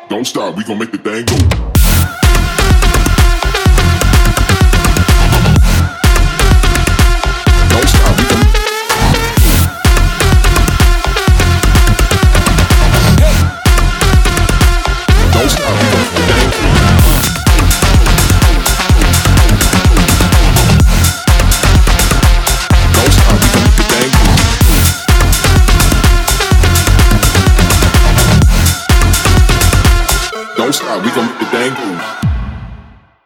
Don't stop, we gon' make the thing go.